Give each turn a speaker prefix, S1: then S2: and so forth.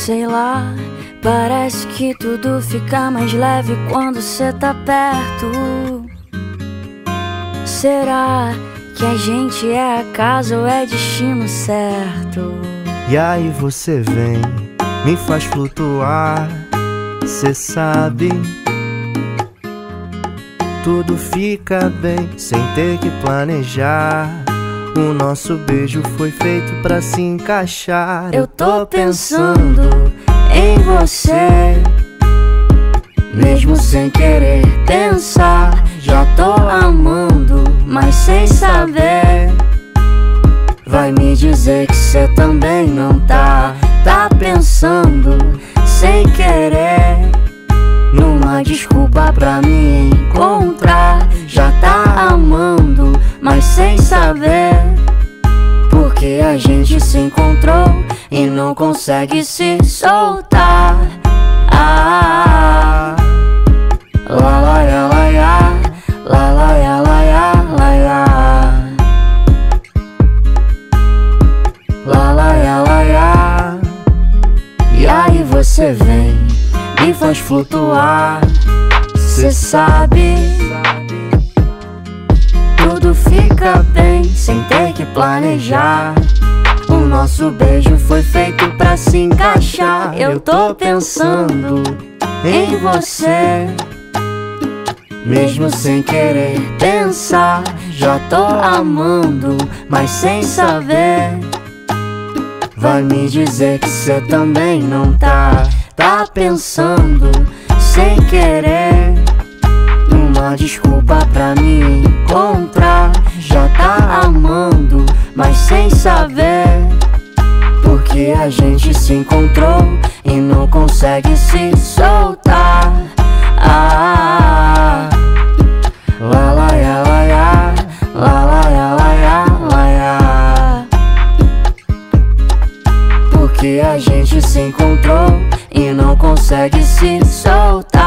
S1: Sei lá, parece que tudo fica mais leve quando cê tá perto. Será que a gente é acaso ou é destino certo?
S2: E aí você vem, me faz flutuar. Cê sabe, tudo fica bem sem ter que planejar. O nosso beijo foi feito pra se encaixar.
S1: Eu tô pensando em você, mesmo sem querer pensar. Já tô amando, mas sem saber. Vai me dizer que cê também não tá pensando sem querer numa desculpa pra me encontrar. Já tá amando, mas sem saber. Porque a gente se encontrou e não consegue se soltar. Ah, lá lá ya lá ya, lá lá ya lá ya lá ya, lá lá ya lá ya. E aí você vem, me faz flutuar. Cê sabe, tudo fica bem sem ter que planejar. O nosso beijo foi feito pra se encaixar. Eu tô pensando em você, mesmo sem querer pensar. Já tô amando, mas sem saber. Vai me dizer que cê também não tá pensando sem querer numa desculpa pra me encontrar. Já tá amando, mas sem saber. Porque a gente se encontrou e não consegue se soltar. Ah, lá lá ya lá ya, lá lá ya lá ya lá ya. Porque a gente se encontrou e não consegue se soltar.